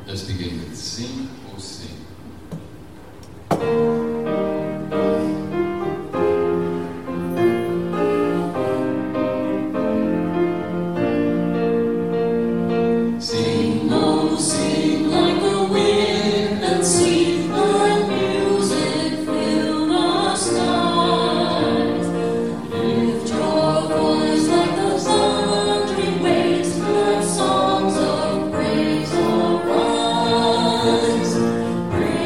Let's begin with Sing, O Sing. Sing, O sing like the wind and sea, let music fill the skies. Lift your voice like the thundering waves, let songs of praise arise. Praise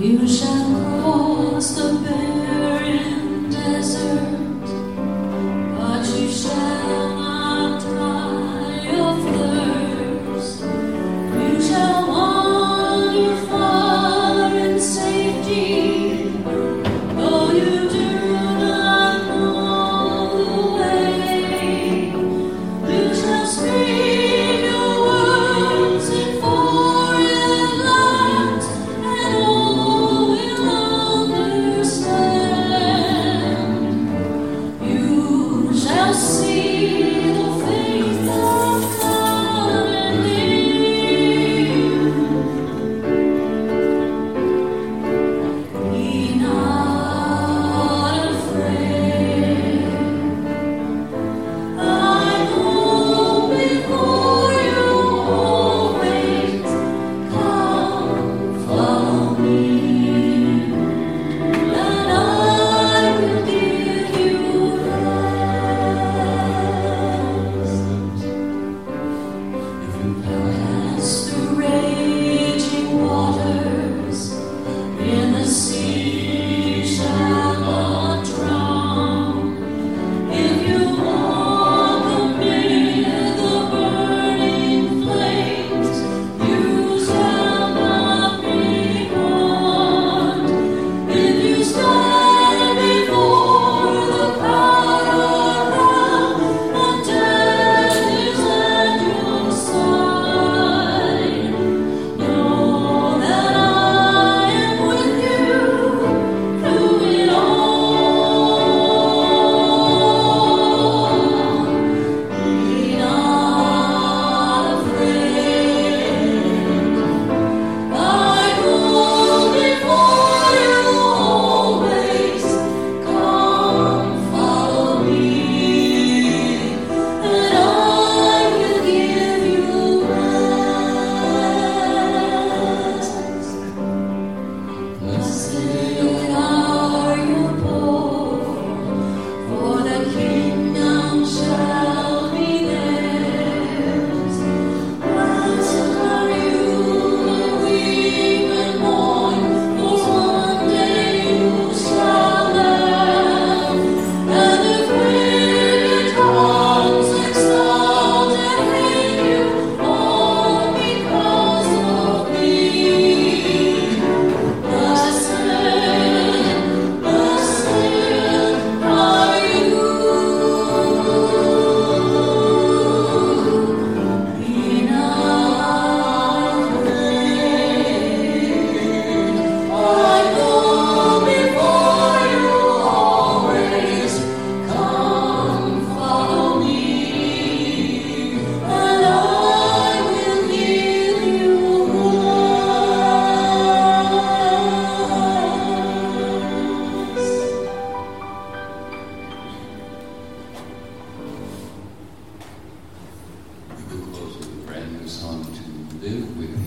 You shall cross the barren desert, but you shall not die of thirst. You shall wander far in safety, though you do not know the way. You shall speak your words in foreign lands, and all will understand. You shall see the faith of God and live. Be not afraid. I go before you always. Come, follow me, and I will give you rest. If you pass through raging waters, in the sea shall not drown. If you walk amid the burning flames, you shall not be harmed. If you stand before the crowd around, and death is at your side, know that I am with you through it all. Be not afraid. I go before you always. Come, follow me, and I will give you rest. Blessed are you poor, for the kingdom shall be theirs. Blessed are you who weep and mourn, for one day you shall laugh. And if wicked tongues exalt and hate you, all because of me. Blessed are you. Be not afraid. I go before you always. Come, follow me, and I will give you rest. We will close with a brand new song to live with.